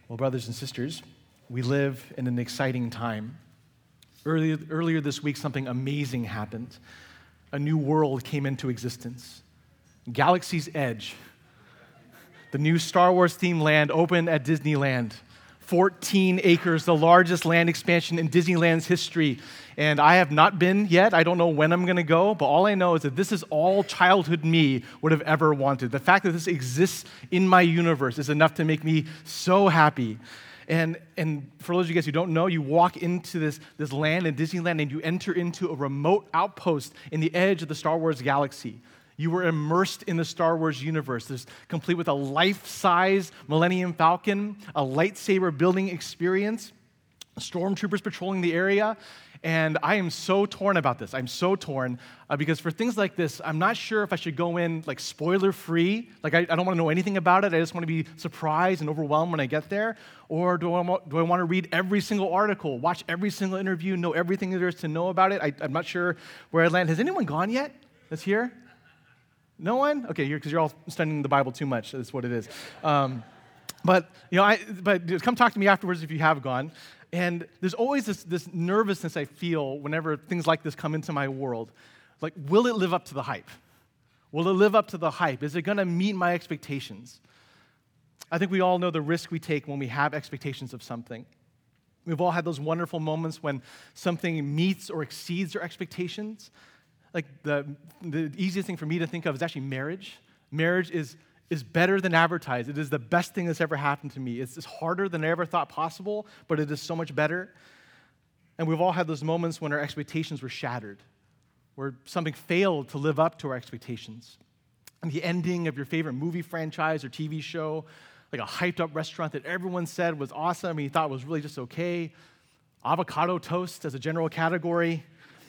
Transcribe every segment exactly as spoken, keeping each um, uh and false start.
Well, brothers and sisters, we live in an exciting time. Earlier, earlier this week, something amazing happened. A new world came into existence. Galaxy's Edge, the new Star Wars-themed land, opened at Disneyland. fourteen acres, the largest land expansion in Disneyland's history. And I have not been yet. I don't know when I'm going to go, but all I know is that this is all childhood me would have ever wanted. The fact that this exists in my universe is enough to make me so happy. And, and for those of you guys who don't know, you walk into this, this land in Disneyland and you enter into a remote outpost in the edge of the Star Wars galaxy. You were immersed in the Star Wars universe. There's complete with a life-size Millennium Falcon, a lightsaber building experience, stormtroopers patrolling the area, and I am so torn about this. I'm so torn uh, because for things like this, I'm not sure if I should go in like spoiler-free, like I, I don't want to know anything about it. I just want to be surprised and overwhelmed when I get there, or do I, want, do I want to read every single article, watch every single interview, know everything there is to know about it? I, I'm not sure where I land. Has anyone gone yet that's here? No one? Okay, because you're, you're all studying the Bible too much. That's what it is. Um, but you know, I, but come talk to me afterwards if you have gone. And there's always this, this nervousness I feel whenever things like this come into my world. Like, will it live up to the hype? Will it live up to the hype? Is it going to meet my expectations? I think we all know the risk we take when we have expectations of something. We've all had those wonderful moments when something meets or exceeds our expectations. Like the, the easiest thing for me to think of is actually marriage. Marriage is, is better than advertised. It is the best thing that's ever happened to me. It's, it's harder than I ever thought possible, but it is so much better. And we've all had those moments when our expectations were shattered, where something failed to live up to our expectations. And the ending of your favorite movie franchise or T V show, like a hyped-up restaurant that everyone said was awesome and you thought was really just okay, avocado toast as a general category.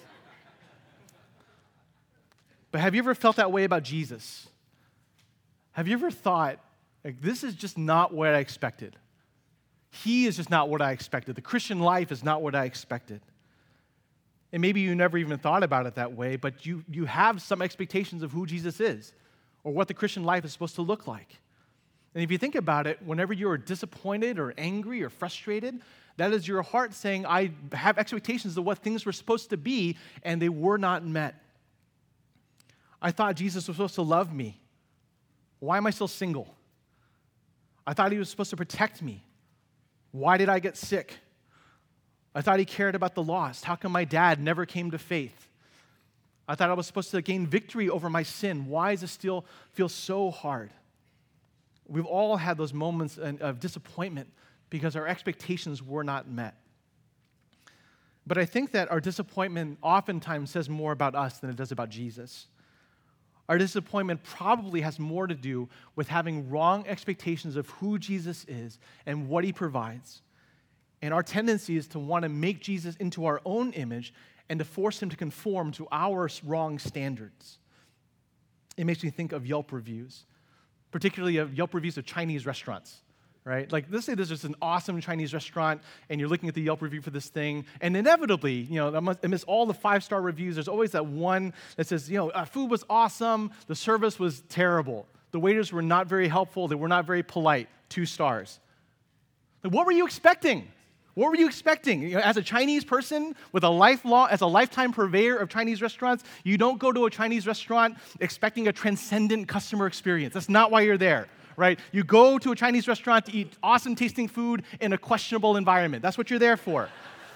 But have you ever felt that way about Jesus? Have you ever thought, like, this is just not what I expected? He is just not what I expected. The Christian life is not what I expected. And maybe you never even thought about it that way, but you, you have some expectations of who Jesus is or what the Christian life is supposed to look like. And if you think about it, whenever you're disappointed or angry or frustrated, that is your heart saying, I have expectations of what things were supposed to be, and they were not met. I thought Jesus was supposed to love me. Why am I still single? I thought he was supposed to protect me. Why did I get sick? I thought he cared about the lost. How come my dad never came to faith? I thought I was supposed to gain victory over my sin. Why does it still feel so hard? We've all had those moments of disappointment because our expectations were not met. But I think that our disappointment oftentimes says more about us than it does about Jesus. Our disappointment probably has more to do with having wrong expectations of who Jesus is and what he provides. And our tendency is to want to make Jesus into our own image and to force him to conform to our wrong standards. It makes me think of Yelp reviews, particularly of Yelp reviews of Chinese restaurants. Right? Like, let's say there's just an awesome Chinese restaurant, and you're looking at the Yelp review for this thing, and inevitably, you know, amidst all the five-star reviews, there's always that one that says, you know, uh, food was awesome, the service was terrible, the waiters were not very helpful, they were not very polite, two stars. Like, what were you expecting? What were you expecting? You know, as a Chinese person with a lifelong, as a lifetime purveyor of Chinese restaurants, you don't go to a Chinese restaurant expecting a transcendent customer experience. That's not why you're there. Right? You go to a Chinese restaurant to eat awesome tasting food in a questionable environment. That's what you're there for.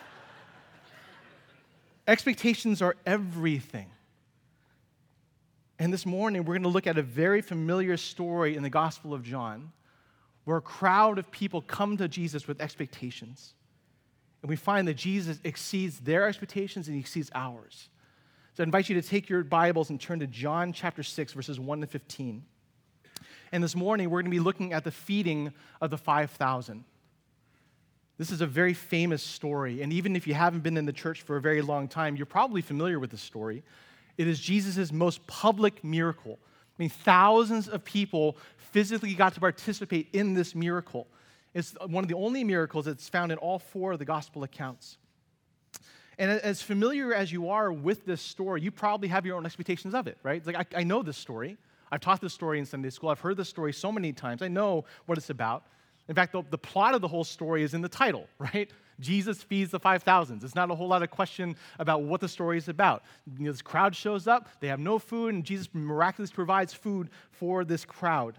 Expectations are everything. And this morning, we're going to look at a very familiar story in the Gospel of John where a crowd of people come to Jesus with expectations. And we find that Jesus exceeds their expectations and he exceeds ours. So I invite you to take your Bibles and turn to John chapter six, verses one to fifteen. And this morning, we're going to be looking at the feeding of the five thousand. This is a very famous story, and even if you haven't been in the church for a very long time, you're probably familiar with this story. It is Jesus' most public miracle. I mean, thousands of people physically got to participate in this miracle. It's one of the only miracles that's found in all four of the gospel accounts. And as familiar as you are with this story, you probably have your own expectations of it, right? It's like, I, I know this story. I've taught this story in Sunday school. I've heard this story so many times. I know what it's about. In fact, the, the plot of the whole story is in the title, right? Jesus feeds the five thousand. It's not a whole lot of question about what the story is about. You know, this crowd shows up, they have no food, and Jesus miraculously provides food for this crowd.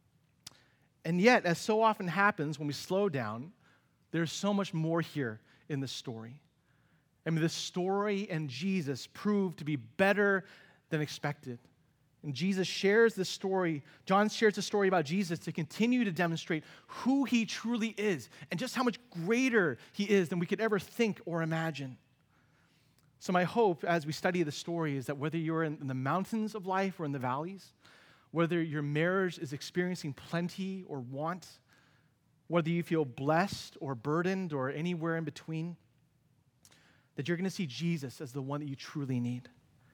And yet, as so often happens when we slow down, there's so much more here in the story. I mean, this story and Jesus proved to be better than expected. And Jesus shares this story, John shares the story about Jesus to continue to demonstrate who he truly is and just how much greater he is than we could ever think or imagine. So my hope as we study the story is that whether you're in the mountains of life or in the valleys, whether your marriage is experiencing plenty or want, whether you feel blessed or burdened or anywhere in between, that you're going to see Jesus as the one that you truly need.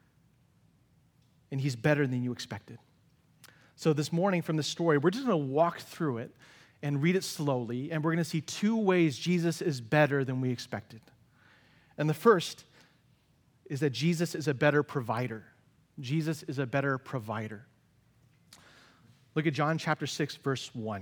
And he's better than you expected. So this morning from the story, we're just going to walk through it and read it slowly, and we're going to see two ways Jesus is better than we expected. And the first is that Jesus is a better provider. Jesus is a better provider. Look at John chapter six, verse one.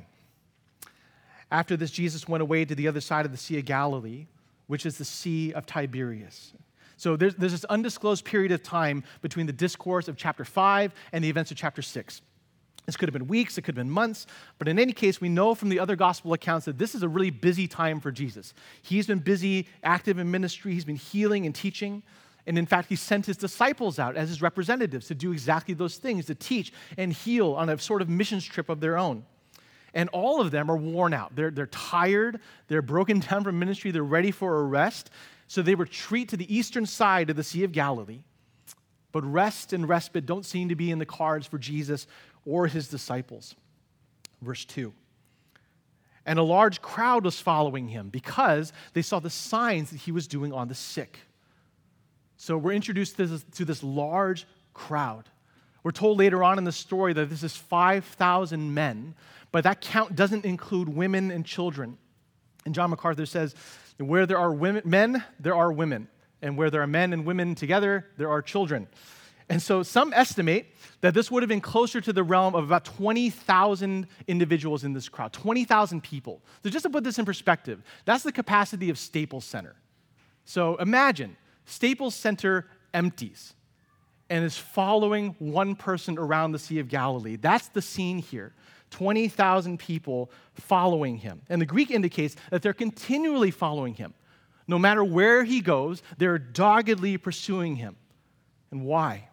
After this, Jesus went away to the other side of the Sea of Galilee, which is the Sea of Tiberias. So there's, there's this undisclosed period of time between the discourse of chapter five and the events of chapter six. This could have been weeks, it could have been months, but in any case, we know from the other gospel accounts that this is a really busy time for Jesus. He's been busy, active in ministry, he's been healing and teaching, and in fact, he sent his disciples out as his representatives to do exactly those things, to teach and heal on a sort of missions trip of their own. And all of them are worn out. They're, they're tired, they're broken down from ministry, they're ready for a rest. So they retreat to the eastern side of the Sea of Galilee. But rest and respite don't seem to be in the cards for Jesus or his disciples. Verse two. And a large crowd was following him because they saw the signs that he was doing on the sick. So we're introduced to this, to this large crowd. We're told later on in the story that this is five thousand men, but that count doesn't include women and children. And John MacArthur says, where there are women, men, there are women. And where there are men and women together, there are children. And so some estimate that this would have been closer to the realm of about twenty thousand individuals in this crowd, twenty thousand people. So just to put this in perspective, that's the capacity of Staples Center. So imagine Staples Center empties and is following one person around the Sea of Galilee. That's the scene here. twenty thousand people following him. And the Greek indicates that they're continually following him. No matter where he goes, they're doggedly pursuing him. And why?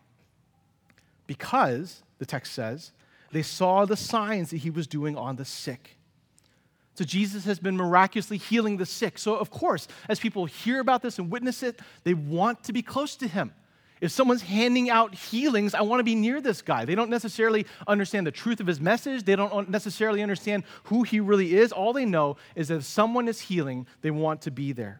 Because, the text says, they saw the signs that he was doing on the sick. So Jesus has been miraculously healing the sick. So of course, as people hear about this and witness it, they want to be close to him. If someone's handing out healings, I want to be near this guy. They don't necessarily understand the truth of his message. They don't necessarily understand who he really is. All they know is that if someone is healing, they want to be there.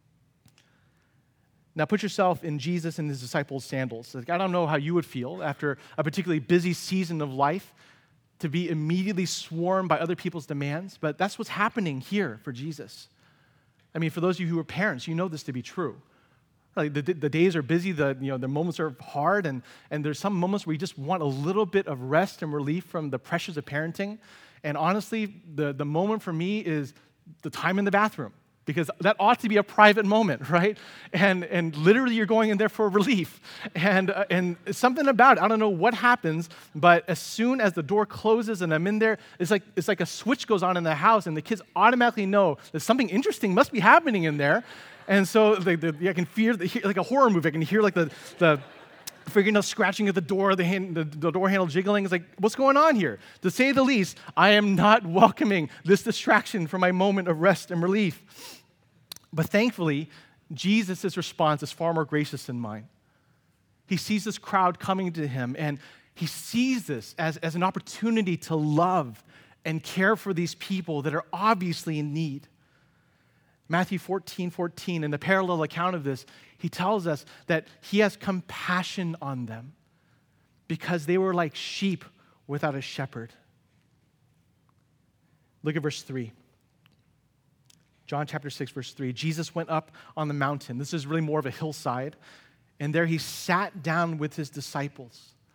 Now put yourself in Jesus and his disciples' sandals. Like, I don't know how you would feel after a particularly busy season of life to be immediately swarmed by other people's demands, but that's what's happening here for Jesus. I mean, for those of you who are parents, you know this to be true. Like the, the days are busy, the, you know, the moments are hard, and, and there's some moments where you just want a little bit of rest and relief from the pressures of parenting. And honestly, the, the moment for me is the time in the bathroom, because that ought to be a private moment, right? And and literally you're going in there for relief. And uh, and something about it, I don't know what happens, but as soon as the door closes and I'm in there, it's like it's like a switch goes on in the house and the kids automatically know that something interesting must be happening in there. And so they, they, I can hear, like a horror movie, I can hear like the, the fingernail scratching at the door, the, hand, the, the door handle jiggling. It's like, what's going on here? To say the least, I am not welcoming this distraction from my moment of rest and relief. But thankfully, Jesus' response is far more gracious than mine. He sees this crowd coming to him, and he sees this as, as an opportunity to love and care for these people that are obviously in need. Matthew fourteen fourteen, in the parallel account of this, he tells us that he has compassion on them because they were like sheep without a shepherd. Look at verse three. John chapter six, verse three. Jesus went up on the mountain. This is really more of a hillside. And there he sat down with his disciples.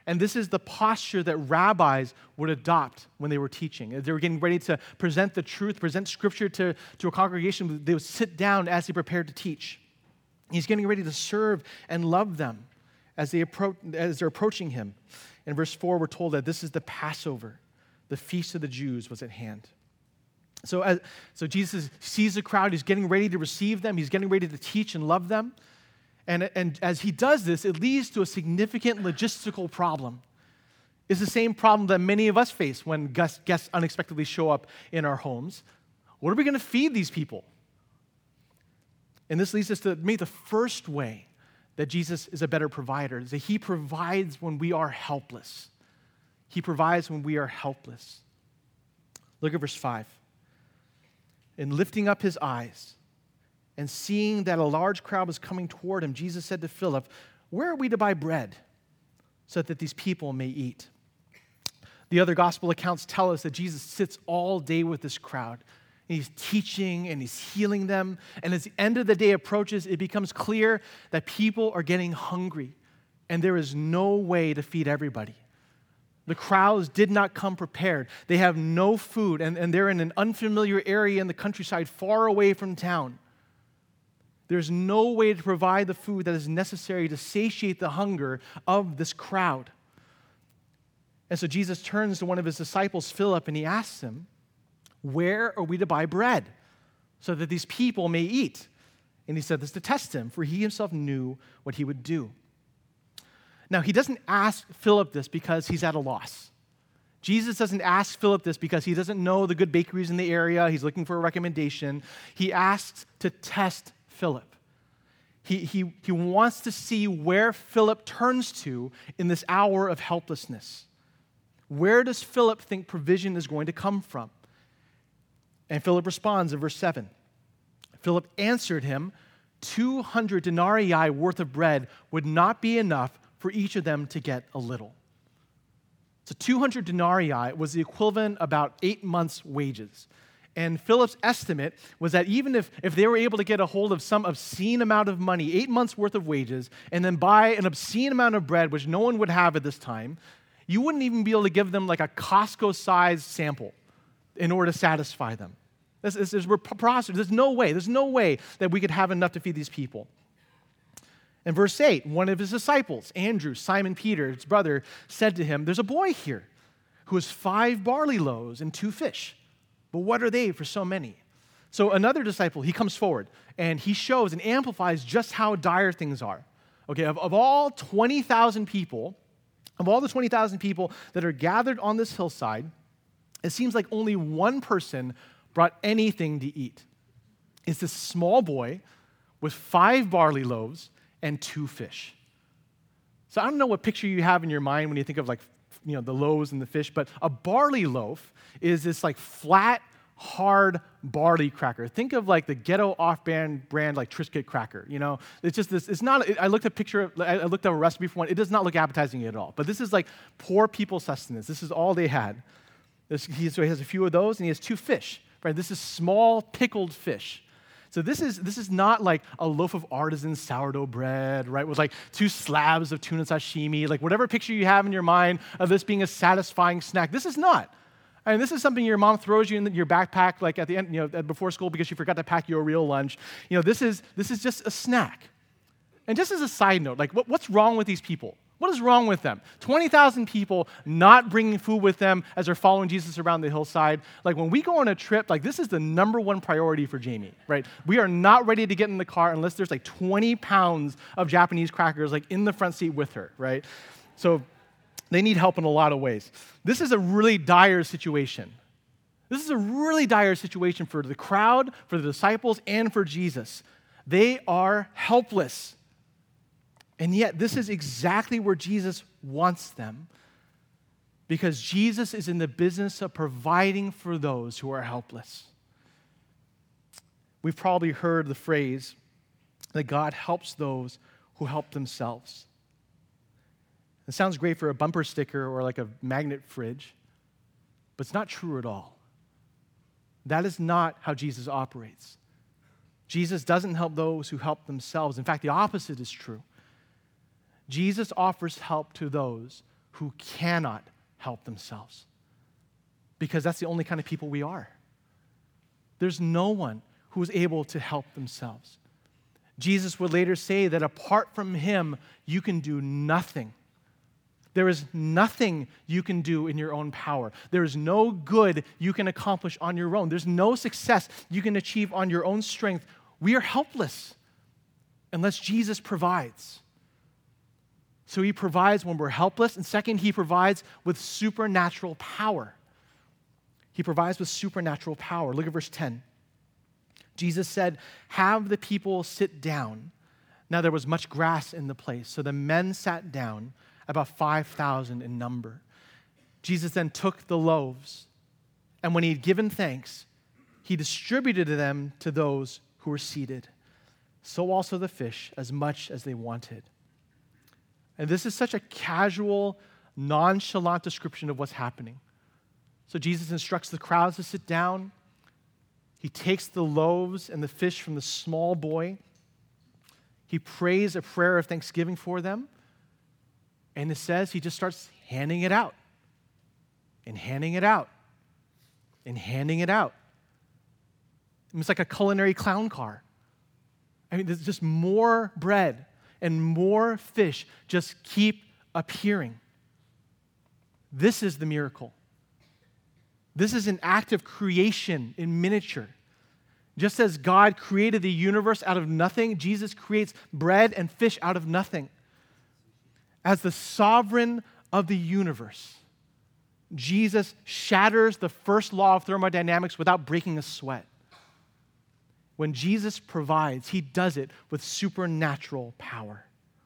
And this is the posture that rabbis would adopt when they were teaching. As they were getting ready to present the truth, present Scripture to, to a congregation, they would sit down as they prepared to teach. He's getting ready to serve and love them as, they approach, as they're approaching him. In verse four, we're told that this is the Passover. The feast of the Jews was at hand. So, as, so Jesus sees the crowd. He's getting ready to receive them. He's getting ready to teach and love them. And, and as he does this, it leads to a significant logistical problem. It's the same problem that many of us face when guests, guests unexpectedly show up in our homes. What are we going to feed these people? And this leads us to me the first way that Jesus is a better provider is that he provides when we are helpless. He provides when we are helpless. Look at verse five. And lifting up his eyes and seeing that a large crowd was coming toward him, Jesus said to Philip, "Where are we to buy bread so that these people may eat?" The other gospel accounts tell us that Jesus sits all day with this crowd. And he's teaching and he's healing them. And as the end of the day approaches, it becomes clear that people are getting hungry and there is no way to feed everybody. The crowds did not come prepared. They have no food, and, and they're in an unfamiliar area in the countryside far away from town. There's no way to provide the food that is necessary to satiate the hunger of this crowd. And so Jesus turns to one of his disciples, Philip, and he asks him, "Where are we to buy bread so that these people may eat?" And he said this to test him, for he himself knew what he would do. Now, he doesn't ask Philip this because he's at a loss. Jesus doesn't ask Philip this because he doesn't know the good bakeries in the area. He's looking for a recommendation. He asks to test Philip. He, he, he wants to see where Philip turns to in this hour of helplessness. Where does Philip think provision is going to come from? And Philip responds in verse seven. Philip answered him, two hundred denarii worth of bread would not be enough for each of them to get a little. So two hundred denarii was the equivalent about eight months' wages. And Philip's estimate was that even if, if they were able to get a hold of some obscene amount of money, eight months' worth of wages, and then buy an obscene amount of bread, which no one would have at this time, you wouldn't even be able to give them like a Costco-sized sample in order to satisfy them. This, this is preposterous. There's no way. There's no way that we could have enough to feed these people. In verse eight, one of his disciples, Andrew, Simon Peter's brother, said to him, "There's a boy here who has five barley loaves and two fish. But what are they for so many?" So another disciple, he comes forward, and he shows and amplifies just how dire things are. Okay, of, of all twenty thousand people, of all the twenty thousand people that are gathered on this hillside, it seems like only one person brought anything to eat. It's this small boy with five barley loaves and two fish. So I don't know what picture you have in your mind when you think of like, you know, the loaves and the fish, but a barley loaf is this like flat, hard barley cracker. Think of like the ghetto off-brand brand like Triscuit cracker. You know, it's just this. It's not. I looked at a picture. I looked at a recipe for one. It does not look appetizing at all. But this is like poor people's sustenance. This is all they had. This, he, so he has a few of those, and he has two fish. Right. This is small pickled fish. So this is this is not like a loaf of artisan sourdough bread, right, with like two slabs of tuna sashimi, like whatever picture you have in your mind of this being a satisfying snack. This is not. I mean, this is something your mom throws you in your backpack, like at the end, you know, before school because you forgot to pack your real lunch. You know, this is this is just a snack. And just as a side note, like what, what's wrong with these people? What is wrong with them? twenty thousand people not bringing food with them as they're following Jesus around the hillside. Like when we go on a trip, like this is the number one priority for Jamie, right? We are not ready to get in the car unless there's like twenty pounds of Japanese crackers like in the front seat with her, right? So they need help in a lot of ways. This is a really dire situation. This is a really dire situation for the crowd, for the disciples, and for Jesus. They are helpless. And yet, this is exactly where Jesus wants them, because Jesus is in the business of providing for those who are helpless. We've probably heard the phrase that God helps those who help themselves. It sounds great for a bumper sticker or like a magnet fridge, but it's not true at all. That is not how Jesus operates. Jesus doesn't help those who help themselves. In fact, the opposite is true. Jesus offers help to those who cannot help themselves. Because that's the only kind of people we are. There's no one who is able to help themselves. Jesus would later say that apart from him, you can do nothing. There is nothing you can do in your own power. There is no good you can accomplish on your own. There's no success you can achieve on your own strength. We are helpless unless Jesus provides. So he provides when we're helpless. And second, he provides with supernatural power. He provides with supernatural power. Look at verse ten. Jesus said, "Have the people sit down." Now there was much grass in the place, so the men sat down, about five thousand in number. Jesus then took the loaves, and when he had given thanks, he distributed them to those who were seated. So also the fish, as much as they wanted. And this is such a casual, nonchalant description of what's happening. So Jesus instructs the crowds to sit down. He takes the loaves and the fish from the small boy. He prays a prayer of thanksgiving for them. And it says he just starts handing it out and handing it out and handing it out. It's like a culinary clown car. I mean, there's just more bread and more fish just keep appearing. This is the miracle. This is an act of creation in miniature. Just as God created the universe out of nothing, Jesus creates bread and fish out of nothing. As the sovereign of the universe, Jesus shatters the first law of thermodynamics without breaking a sweat. When Jesus provides, he does it with supernatural power.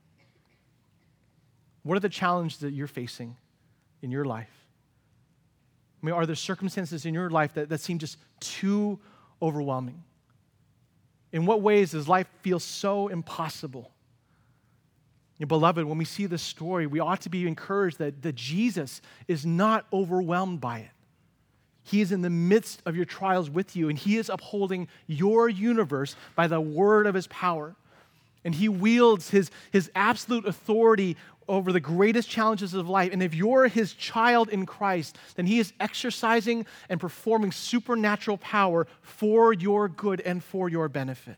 What are the challenges that you're facing in your life? I mean, are there circumstances in your life that, that seem just too overwhelming? In what ways does life feel so impossible? And beloved, when we see this story, we ought to be encouraged that, that Jesus is not overwhelmed by it. He is in the midst of your trials with you, and he is upholding your universe by the word of his power. And he wields his, his absolute authority over the greatest challenges of life. And if you're his child in Christ, then he is exercising and performing supernatural power for your good and for your benefit.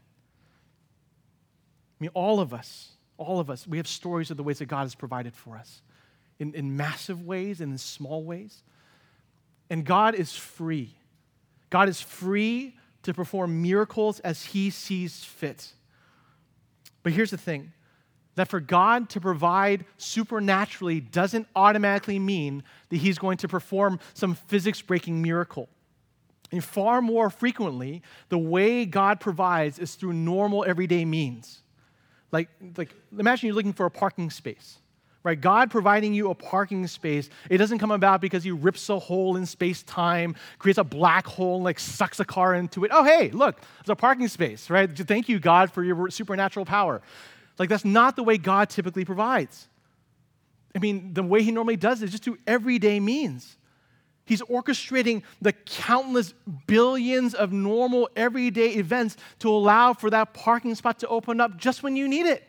I mean, all of us, all of us, we have stories of the ways that God has provided for us in, in massive ways and in small ways. And God is free. God is free to perform miracles as he sees fit. But here's the thing, that for God to provide supernaturally doesn't automatically mean that he's going to perform some physics-breaking miracle. And far more frequently, the way God provides is through normal, everyday means. Like, like imagine you're looking for a parking space. Right? God providing you a parking space, it doesn't come about because he rips a hole in space-time, creates a black hole, and like sucks a car into it. Oh, hey, look, there's a parking space, right? Thank you, God, for your supernatural power. Like, that's not the way God typically provides. I mean, the way he normally does it is just through everyday means. He's orchestrating the countless billions of normal everyday events to allow for that parking spot to open up just when you need it.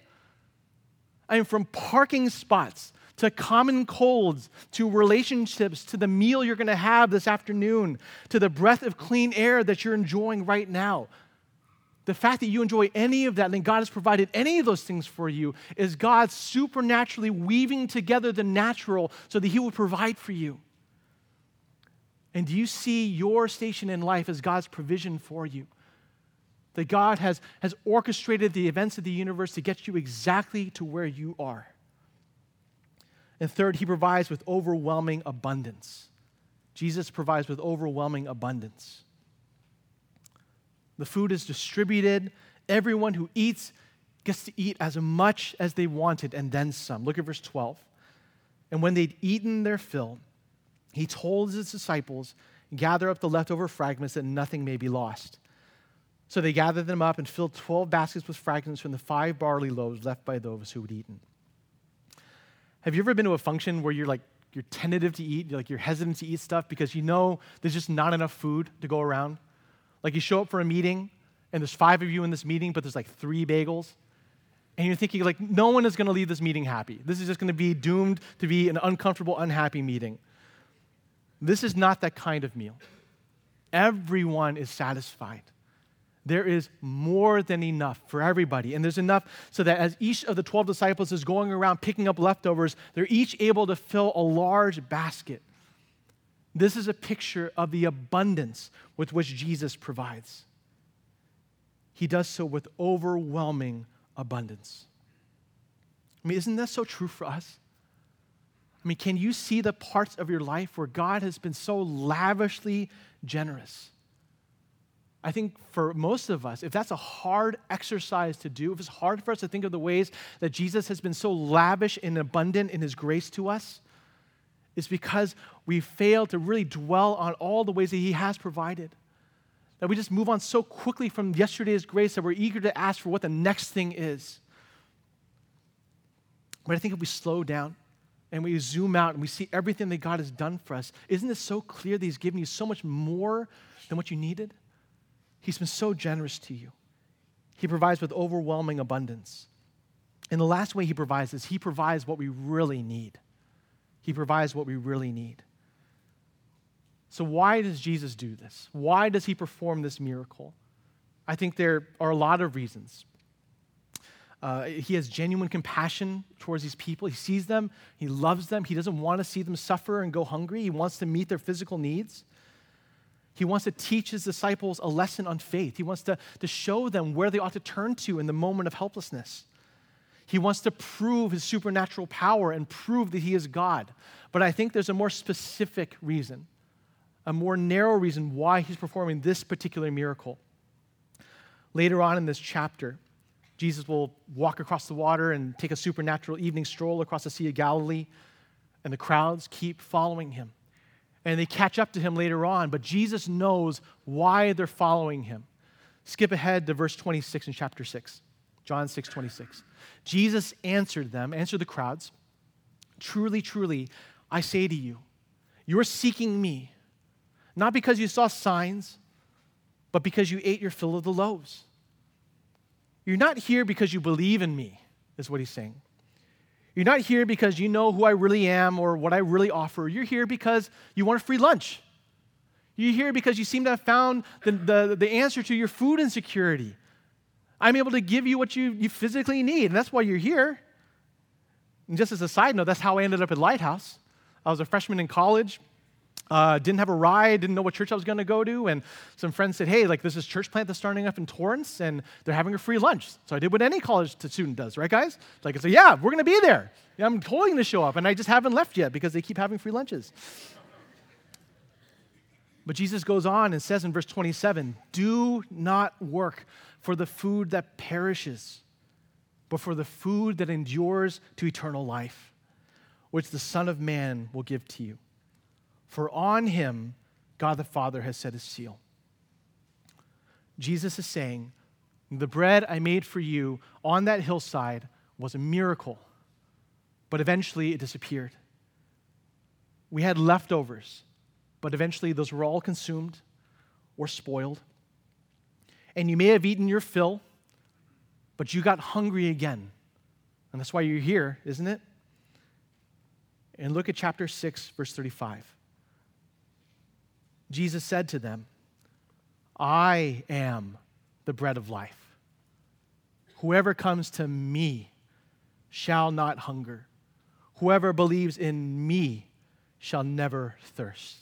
I mean, from parking spots to common colds, to relationships, to the meal you're going to have this afternoon, to the breath of clean air that you're enjoying right now. The fact that you enjoy any of that, and God has provided any of those things for you, is God supernaturally weaving together the natural so that he will provide for you. And do you see your station in life as God's provision for you? That God has, has orchestrated the events of the universe to get you exactly to where you are. And third, he provides with overwhelming abundance. Jesus provides with overwhelming abundance. The food is distributed. Everyone who eats gets to eat as much as they wanted and then some. Look at verse twelve. And when they'd eaten their fill, he told his disciples, gather up the leftover fragments that nothing may be lost. So they gathered them up and filled twelve baskets with fragments from the five barley loaves left by those who had eaten. Have you ever been to a function where you're like, you're tentative to eat, you're like you're hesitant to eat stuff because you know there's just not enough food to go around? Like you show up for a meeting and there's five of you in this meeting, but there's like three bagels. And you're thinking, like, no one is going to leave this meeting happy. This is just going to be doomed to be an uncomfortable, unhappy meeting. This is not that kind of meal. Everyone is satisfied. There is more than enough for everybody. And there's enough so that as each of the twelve disciples is going around picking up leftovers, they're each able to fill a large basket. This is a picture of the abundance with which Jesus provides. He does so with overwhelming abundance. I mean, isn't that so true for us? I mean, can you see the parts of your life where God has been so lavishly generous? I think for most of us, if that's a hard exercise to do, if it's hard for us to think of the ways that Jesus has been so lavish and abundant in his grace to us, it's because we fail to really dwell on all the ways that he has provided. That we just move on so quickly from yesterday's grace that we're eager to ask for what the next thing is. But I think if we slow down and we zoom out and we see everything that God has done for us, isn't it so clear that he's given you so much more than what you needed? He's been so generous to you. He provides with overwhelming abundance. And the last way he provides is he provides what we really need. He provides what we really need. So why does Jesus do this? Why does he perform this miracle? I think there are a lot of reasons. Uh, he has genuine compassion towards these people. He sees them. He loves them. He doesn't want to see them suffer and go hungry. He wants to meet their physical needs. He wants to teach his disciples a lesson on faith. He wants to, to show them where they ought to turn to in the moment of helplessness. He wants to prove his supernatural power and prove that he is God. But I think there's a more specific reason, a more narrow reason why he's performing this particular miracle. Later on in this chapter, Jesus will walk across the water and take a supernatural evening stroll across the Sea of Galilee, and the crowds keep following him. And they catch up to him later on, but Jesus knows why they're following him. Skip ahead to verse twenty-six in chapter six, John six twenty-six. Jesus answered them, answered the crowds, "Truly, truly, I say to you, you're seeking me, not because you saw signs, but because you ate your fill of the loaves. You're not here because you believe in me," is what he's saying. You're not here because you know who I really am or what I really offer. You're here because you want a free lunch. You're here because you seem to have found the, the, the answer to your food insecurity. I'm able to give you what you, you physically need, and that's why you're here. And just as a side note, that's how I ended up at Lighthouse. I was a freshman in college. Uh, didn't have a ride, didn't know what church I was going to go to, and some friends said, hey, like there's this church plant that's starting up in Torrance, and they're having a free lunch. So I did what any college student does, right, guys? Like I said, yeah, we're going to be there. Yeah, I'm totally going to show up, and I just haven't left yet because they keep having free lunches. But Jesus goes on and says in verse twenty-seven, "Do not work for the food that perishes, but for the food that endures to eternal life, which the Son of Man will give to you. For on him, God the Father has set his seal." Jesus is saying, the bread I made for you on that hillside was a miracle, but eventually it disappeared. We had leftovers, but eventually those were all consumed or spoiled. And you may have eaten your fill, but you got hungry again. And that's why you're here, isn't it? And look at chapter six, verse thirty-five. Jesus said to them, "I am the bread of life. Whoever comes to me shall not hunger. Whoever believes in me shall never thirst."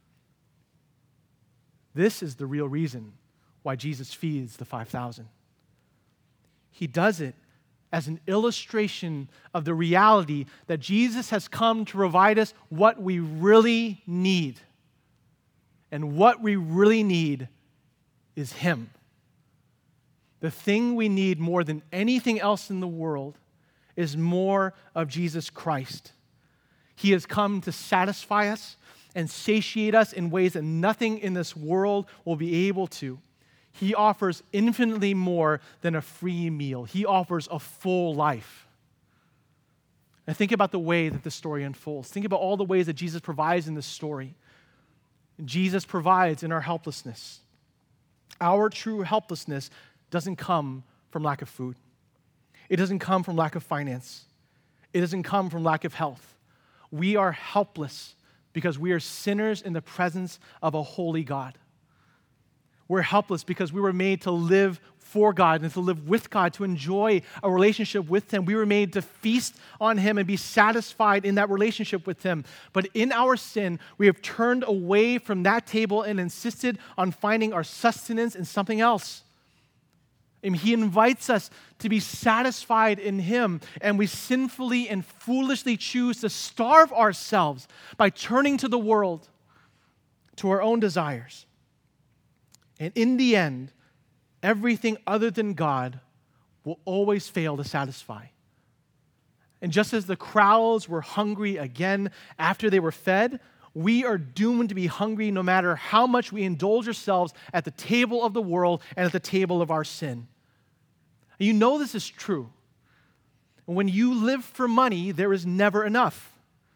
This is the real reason why Jesus feeds the five thousand. He does it as an illustration of the reality that Jesus has come to provide us what we really need. And what we really need is him. The thing we need more than anything else in the world is more of Jesus Christ. He has come to satisfy us and satiate us in ways that nothing in this world will be able to. He offers infinitely more than a free meal. He offers a full life. And think about the way that the story unfolds. Think about all the ways that Jesus provides in this story. Jesus provides in our helplessness. Our true helplessness doesn't come from lack of food. It doesn't come from lack of finance. It doesn't come from lack of health. We are helpless because we are sinners in the presence of a holy God. We're helpless because we were made to live for God and to live with God, to enjoy a relationship with Him. We were made to feast on Him and be satisfied in that relationship with Him. But in our sin, we have turned away from that table and insisted on finding our sustenance in something else. And He invites us to be satisfied in Him, and we sinfully and foolishly choose to starve ourselves by turning to the world, to our own desires. And in the end, everything other than God will always fail to satisfy. And just as the crowds were hungry again after they were fed, we are doomed to be hungry no matter how much we indulge ourselves at the table of the world and at the table of our sin. And you know this is true. When you live for money, there is never enough.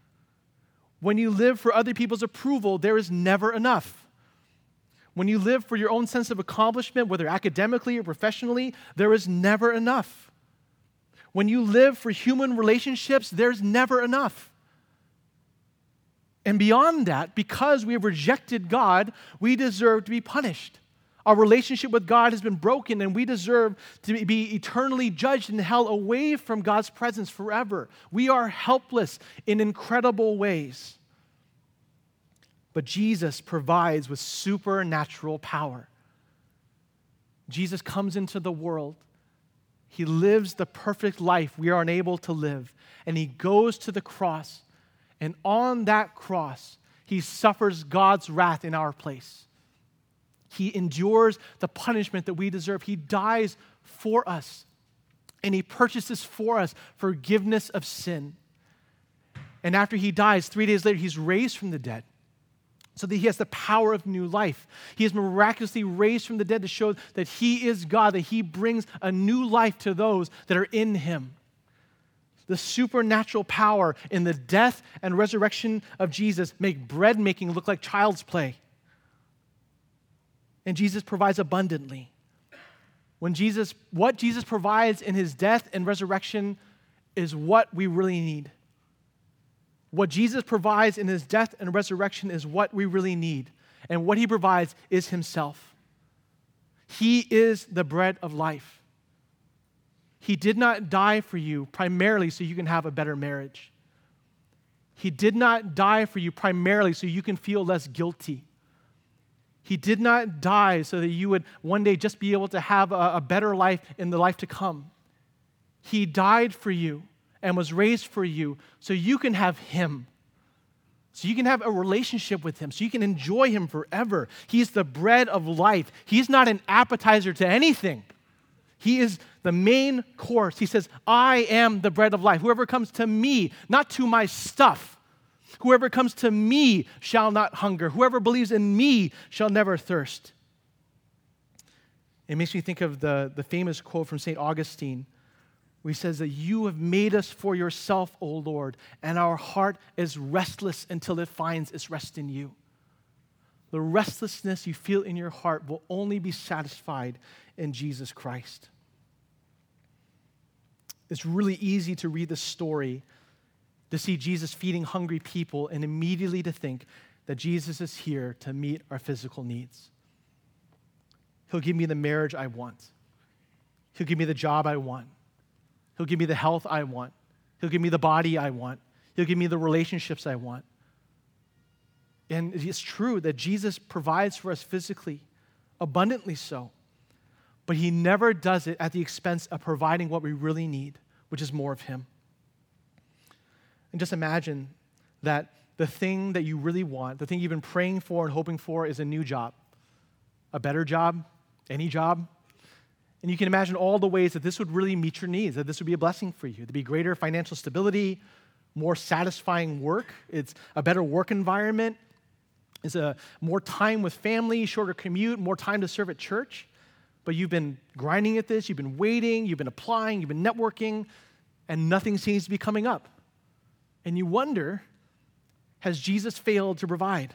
When you live for other people's approval, there is never enough. When you live for your own sense of accomplishment, whether academically or professionally, there is never enough. When you live for human relationships, there's never enough. And beyond that, because we have rejected God, we deserve to be punished. Our relationship with God has been broken, and we deserve to be eternally judged in hell away from God's presence forever. We are helpless in incredible ways. But Jesus provides with supernatural power. Jesus comes into the world. He lives the perfect life we are unable to live. And He goes to the cross. And on that cross, He suffers God's wrath in our place. He endures the punishment that we deserve. He dies for us. And He purchases for us forgiveness of sin. And after He dies, three days later, He's raised from the dead, so that He has the power of new life. He is miraculously raised from the dead to show that He is God, that He brings a new life to those that are in Him. The supernatural power in the death and resurrection of Jesus make bread making look like child's play. And Jesus provides abundantly. When Jesus, what Jesus provides in His death and resurrection is what we really need. What Jesus provides in His death and resurrection is what we really need. And what He provides is Himself. He is the bread of life. He did not die for you primarily so you can have a better marriage. He did not die for you primarily so you can feel less guilty. He did not die so that you would one day just be able to have a, a better life in the life to come. He died for you and was raised for you so you can have Him, so you can have a relationship with Him, so you can enjoy Him forever. He's the bread of life. He's not an appetizer to anything. He is the main course. He says, I am the bread of life. Whoever comes to me, not to my stuff, whoever comes to me shall not hunger. Whoever believes in me shall never thirst. It makes me think of the, the famous quote from Saint Augustine, where he says that you have made us for yourself, O Lord, and our heart is restless until it finds its rest in you. The restlessness you feel in your heart will only be satisfied in Jesus Christ. It's really easy to read the story, to see Jesus feeding hungry people, and immediately to think that Jesus is here to meet our physical needs. He'll give me the marriage I want. He'll give me the job I want. He'll give me the health I want. He'll give me the body I want. He'll give me the relationships I want. And it's true that Jesus provides for us physically, abundantly so. But He never does it at the expense of providing what we really need, which is more of Him. And just imagine that the thing that you really want, the thing you've been praying for and hoping for, is a new job, a better job, any job. And you can imagine all the ways that this would really meet your needs, that this would be a blessing for you. There'd be greater financial stability, more satisfying work. It's a better work environment. It's a more time with family, shorter commute, more time to serve at church. But you've been grinding at this, you've been waiting, you've been applying, you've been networking, and nothing seems to be coming up. And you wonder, has Jesus failed to provide?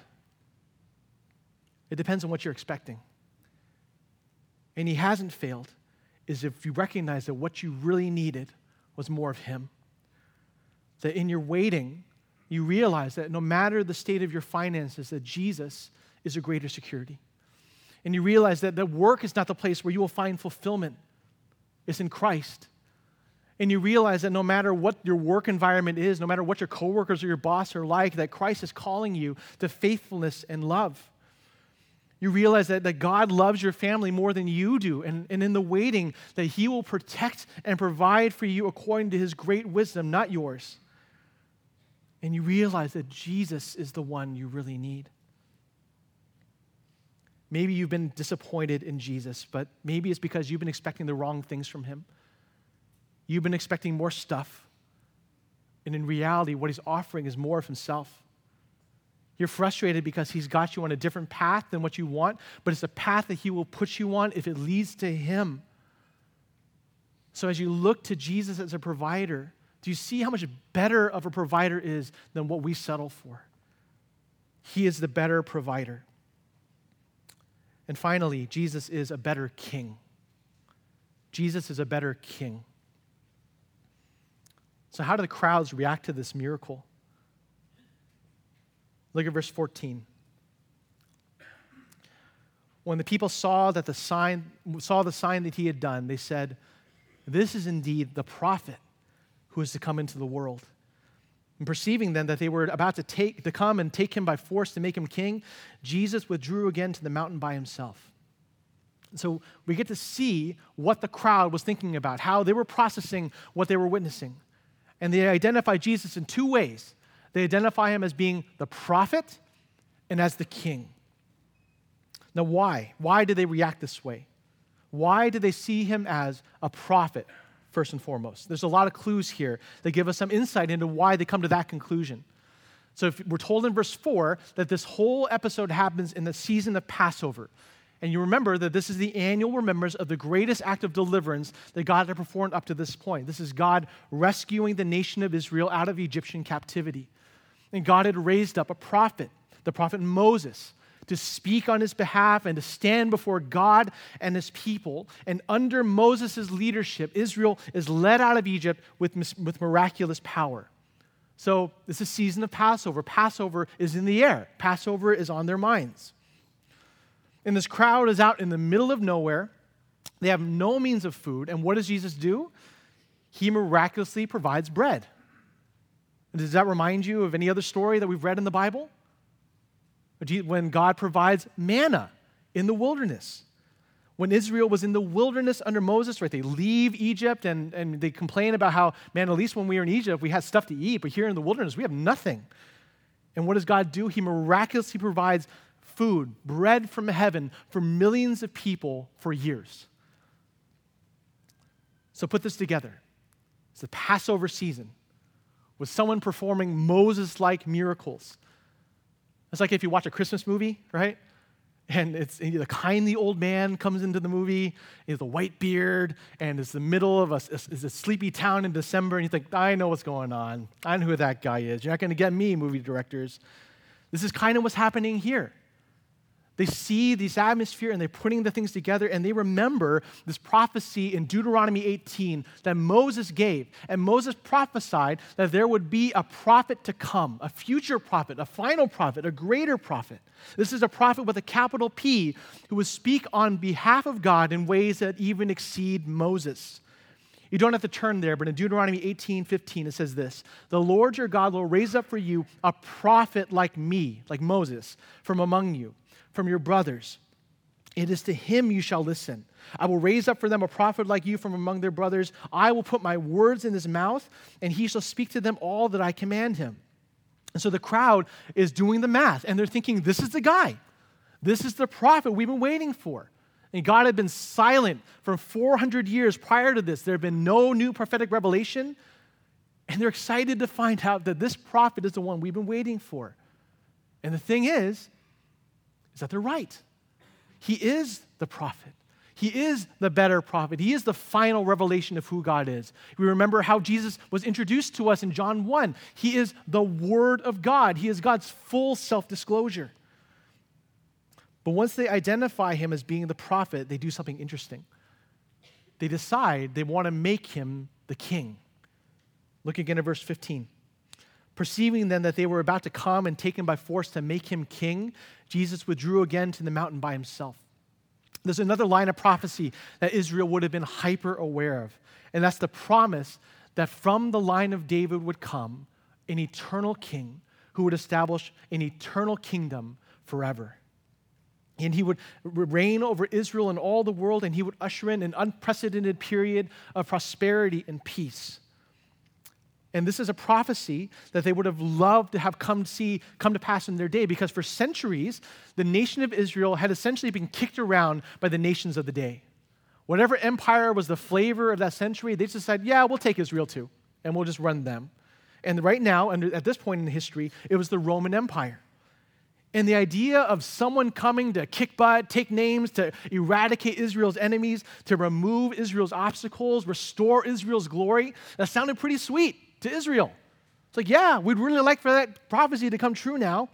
It depends on what you're expecting. And He hasn't failed. is if you recognize that what you really needed was more of him. That in your waiting, you realize that no matter the state of your finances, that Jesus is a greater security. And you realize that the work is not the place where you will find fulfillment. It's in Christ. And you realize that no matter what your work environment is, no matter what your coworkers or your boss are like, that Christ is calling you to faithfulness and love. You realize that, that God loves your family more than you do. And, and in the waiting, that he will protect and provide for you according to his great wisdom, not yours. And you realize that Jesus is the one you really need. Maybe you've been disappointed in Jesus, but maybe it's because you've been expecting the wrong things from him. You've been expecting more stuff. And in reality, what he's offering is more of himself. You're frustrated because he's got you on a different path than what you want, but it's a path that he will put you on if it leads to him. So as you look to Jesus as a provider, do you see how much better of a provider is than what we settle for? He is the better provider. And finally, Jesus is a better king. Jesus is a better king. So how do the crowds react to this miracle? Look at verse fourteen. When the people saw that the sign saw the sign that he had done, they said, "This is indeed the prophet who is to come into the world." And perceiving then that they were about to take to come and take him by force to make him king, Jesus withdrew again to the mountain by himself. So we get to see what the crowd was thinking about, how they were processing what they were witnessing. And they identify Jesus in two ways. They identify him as being the prophet and as the king. Now, why? Why did they react this way? Why did they see him as a prophet, first and foremost? There's a lot of clues here that give us some insight into why they come to that conclusion. So if we're told in verse four that this whole episode happens in the season of Passover. And you remember that this is the annual remembrance of the greatest act of deliverance that God had performed up to this point. This is God rescuing the nation of Israel out of Egyptian captivity. And God had raised up a prophet, the prophet Moses, to speak on his behalf and to stand before God and his people. And under Moses' leadership, Israel is led out of Egypt with, with miraculous power. So this is season of Passover. Passover is in the air. Passover is on their minds. And this crowd is out in the middle of nowhere. They have no means of food. And what does Jesus do? He miraculously provides bread. Does that remind you of any other story that we've read in the Bible? When God provides manna in the wilderness. When Israel was in the wilderness under Moses, right, they leave Egypt and, and they complain about how, man, at least when we were in Egypt, we had stuff to eat, but here in the wilderness, we have nothing. And what does God do? He miraculously provides food, bread from heaven for millions of people for years. So put this together. It's the Passover season with someone performing Moses-like miracles. It's like if you watch a Christmas movie, right? And it's and the kindly old man comes into the movie, he has a white beard, and it's the middle of a, it's a sleepy town in December, and you think, I know what's going on. I know who that guy is. You're not going to get me, movie directors. This is kind of what's happening here. They see this atmosphere and they're putting the things together and they remember this prophecy in Deuteronomy eighteen that Moses gave. And Moses prophesied that there would be a prophet to come, a future prophet, a final prophet, a greater prophet. This is a prophet with a capital P who would speak on behalf of God in ways that even exceed Moses. You don't have to turn there, but in Deuteronomy eighteen fifteen it says this: "The Lord your God will raise up for you a prophet like me," like Moses, "from among you, from your brothers. It is to him you shall listen. I will raise up for them a prophet like you from among their brothers. I will put my words in his mouth, and he shall speak to them all that I command him." And so the crowd is doing the math, and they're thinking, this is the guy. This is the prophet we've been waiting for. And God had been silent for four hundred years prior to this. There had been no new prophetic revelation, and they're excited to find out that this prophet is the one we've been waiting for. And the thing is, is that they're right. He is the prophet. He is the better prophet. He is the final revelation of who God is. We remember how Jesus was introduced to us in John one. He is the Word of God. He is God's full self-disclosure. But once they identify him as being the prophet, they do something interesting. they decide they want to make him the king. Look again at verse fifteen. Perceiving then that they were about to come and take him by force to make him king, Jesus withdrew again to the mountain by himself. There's another line of prophecy that Israel would have been hyper aware of, and that's the promise that from the line of David would come an eternal king who would establish an eternal kingdom forever. And he would reign over Israel and all the world, and he would usher in an unprecedented period of prosperity and peace. And this is a prophecy that they would have loved to have come to see come to pass in their day, because for centuries, the nation of Israel had essentially been kicked around by the nations of the day. Whatever empire was the flavor of that century, they just decided, yeah, we'll take Israel too, and we'll just run them. And right now, and at this point in history, it was the Roman Empire. And the idea of someone coming to kick butt, take names, to eradicate Israel's enemies, to remove Israel's obstacles, restore Israel's glory, that sounded pretty sweet to Israel. It's like, yeah, we'd really like for that prophecy to come true now.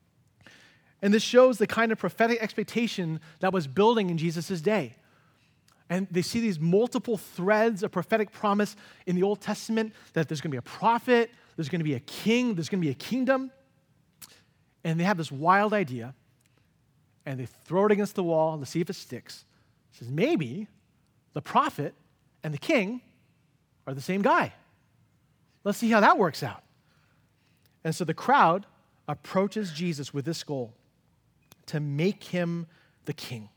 And this shows the kind of prophetic expectation that was building in Jesus' day. And they see these multiple threads of prophetic promise in the Old Testament, that there's going to be a prophet, there's going to be a king, there's going to be a kingdom. And they have this wild idea, and they throw it against the wall to see if it sticks. It says, maybe the prophet and the king are the same guy. Let's see how that works out. And so the crowd approaches Jesus with this goal, to make him the king.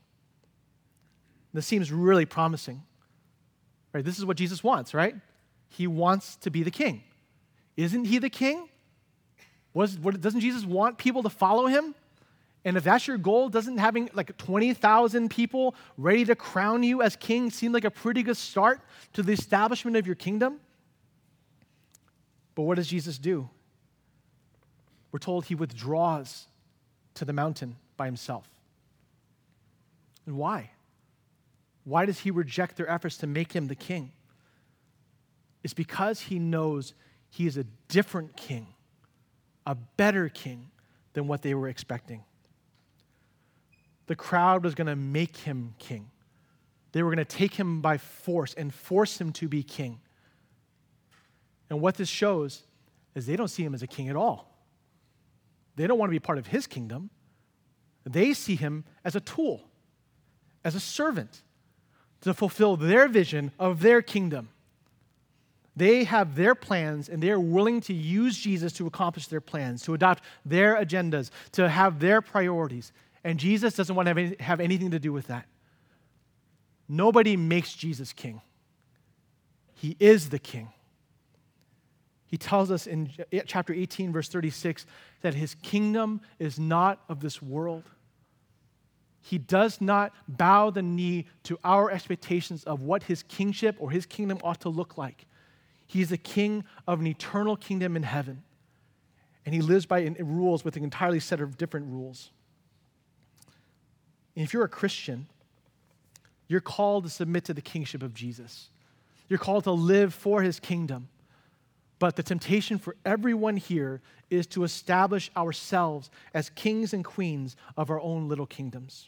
This seems really promising. Right? This is what Jesus wants, right? He wants to be the king. Isn't he the king? Was, what, doesn't Jesus want people to follow him? And if that's your goal, doesn't having like twenty thousand people ready to crown you as king seem like a pretty good start to the establishment of your kingdom? But what does Jesus do? We're told he withdraws to the mountain by himself. And why? Why does he reject their efforts to make him the king? It's because he knows he is a different king, a better king than what they were expecting. The crowd was going to make him king. They were going to take him by force and force him to be king. And what this shows is they don't see him as a king at all. They don't want to be part of his kingdom. They see him as a tool, as a servant to fulfill their vision of their kingdom. They have their plans, and they are willing to use Jesus to accomplish their plans, to adopt their agendas, to have their priorities. And Jesus doesn't want to have, any, have anything to do with that. Nobody makes Jesus king. He is the king. He tells us in chapter eighteen, verse thirty-six, that his kingdom is not of this world. He does not bow the knee to our expectations of what his kingship or his kingdom ought to look like. He is a king of an eternal kingdom in heaven. And he lives by rules with an entirely set of different rules. And if you're a Christian, you're called to submit to the kingship of Jesus. You're called to live for his kingdom. But the temptation for everyone here is to establish ourselves as kings and queens of our own little kingdoms.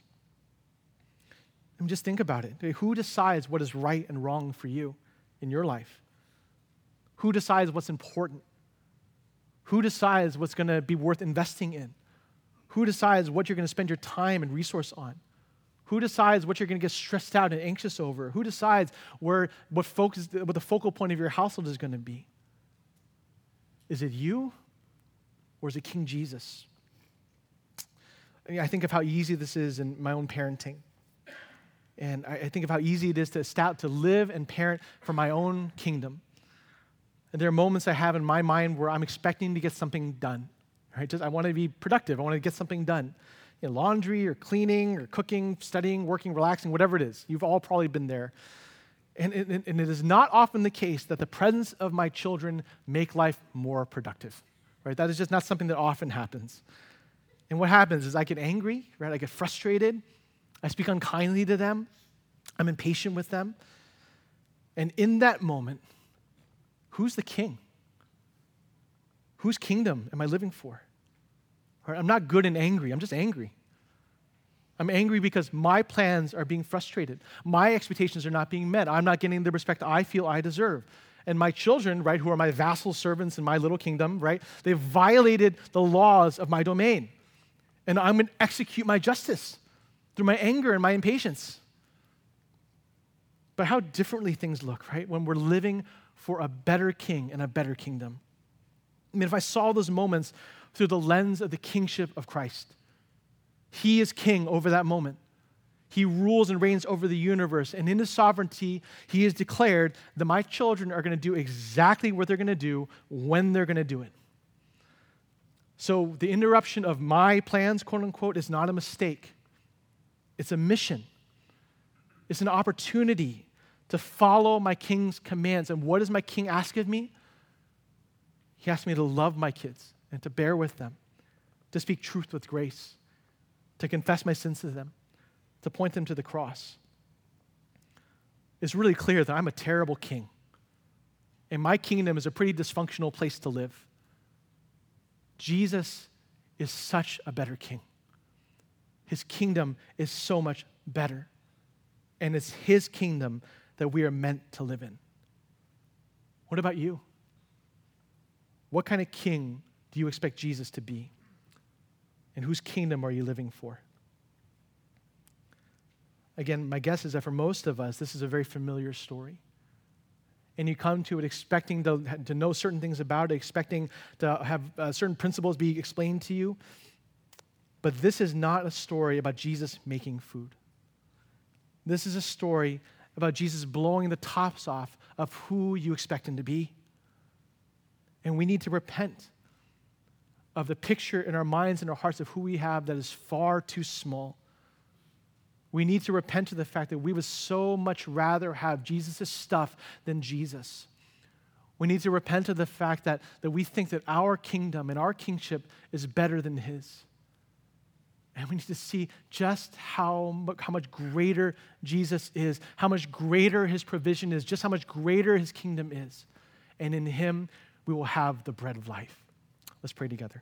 I mean, just think about it. Who decides what is right and wrong for you in your life? Who decides what's important? Who decides what's going to be worth investing in? Who decides what you're going to spend your time and resource on? Who decides what you're going to get stressed out and anxious over? Who decides where what focus, what the focal point of your household is going to be? Is it you, or is it King Jesus? I mean, I think of how easy this is in my own parenting. And I think of how easy it is to start to live and parent for my own kingdom. And there are moments I have in my mind where I'm expecting to get something done. Right? Just, I want to be productive. I want to get something done. You know, laundry or cleaning or cooking, studying, working, relaxing, whatever it is. You've all probably been there. And, and, and it is not often the case that the presence of my children make life more productive. Right? That is just not something that often happens. And what happens is I get angry, right? I get frustrated. I speak unkindly to them. I'm impatient with them. And in that moment, who's the king? Whose kingdom am I living for? Right? I'm not good and angry. I'm just angry. I'm angry because my plans are being frustrated. My expectations are not being met. I'm not getting the respect I feel I deserve. And my children, right, who are my vassal servants in my little kingdom, right, they've violated the laws of my domain. And I'm going to execute my justice through my anger and my impatience. But how differently things look, right, when we're living for a better king and a better kingdom. I mean, if I saw those moments through the lens of the kingship of Christ, he is king over that moment. He rules and reigns over the universe. And in his sovereignty, he has declared that my children are going to do exactly what they're going to do when they're going to do it. So the interruption of my plans, quote unquote, is not a mistake. It's a mission. It's an opportunity to follow my king's commands. And what does my king ask of me? He asks me to love my kids and to bear with them, to speak truth with grace, to confess my sins to them, to point them to the cross. It's really clear that I'm a terrible king, and my kingdom is a pretty dysfunctional place to live. Jesus is such a better king. His kingdom is so much better, and it's his kingdom that we are meant to live in. What about you? What kind of king do you expect Jesus to be? And whose kingdom are you living for? Again, my guess is that for most of us, this is a very familiar story. And you come to it expecting to, to know certain things about it, expecting to have uh, certain principles be explained to you. But this is not a story about Jesus making food. This is a story about Jesus blowing the tops off of who you expect him to be. And we need to repent of the picture in our minds and our hearts of who we have that is far too small. We need to repent of the fact that we would so much rather have Jesus' stuff than Jesus. We need to repent of the fact that, that we think that our kingdom and our kingship is better than his. And we need to see just how much, how much greater Jesus is, how much greater his provision is, just how much greater his kingdom is. And in him, we will have the bread of life. Let's pray together.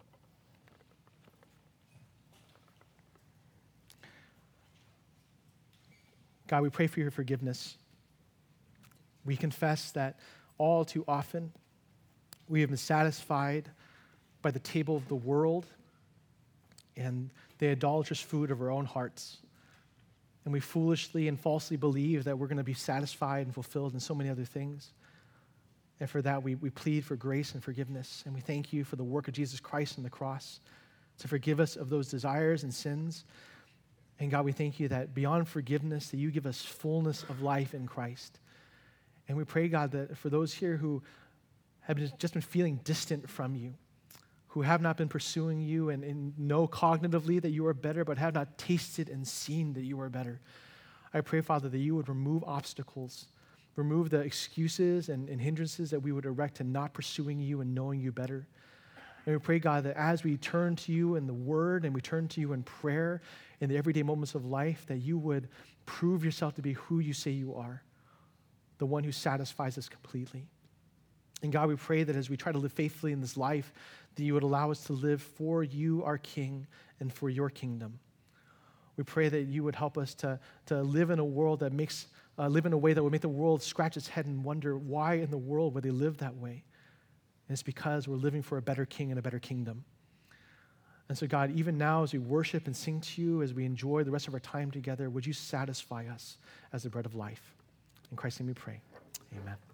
God, we pray for your forgiveness. We confess that all too often we have been satisfied by the table of the world and the idolatrous food of our own hearts. And we foolishly and falsely believe that we're going to be satisfied and fulfilled in so many other things. And for that, we, we plead for grace and forgiveness. And we thank you for the work of Jesus Christ on the cross to forgive us of those desires and sins. And God, we thank you that beyond forgiveness, that you give us fullness of life in Christ. And we pray, God, that for those here who have just been feeling distant from you, who have not been pursuing you and, and know cognitively that you are better, but have not tasted and seen that you are better, I pray, Father, that you would remove obstacles, remove the excuses and, and hindrances that we would erect to not pursuing you and knowing you better. And we pray, God, that as we turn to you in the word and we turn to you in prayer in the everyday moments of life, that you would prove yourself to be who you say you are, the one who satisfies us completely. And God, we pray that as we try to live faithfully in this life, that you would allow us to live for you, our King, and for your kingdom. We pray that you would help us to, to live in a world that makes, uh, live in a way that would make the world scratch its head and wonder why in the world would they live that way. And it's because we're living for a better king and a better kingdom. And so, God, even now as we worship and sing to you, as we enjoy the rest of our time together, would you satisfy us as the bread of life? In Christ's name we pray. Amen.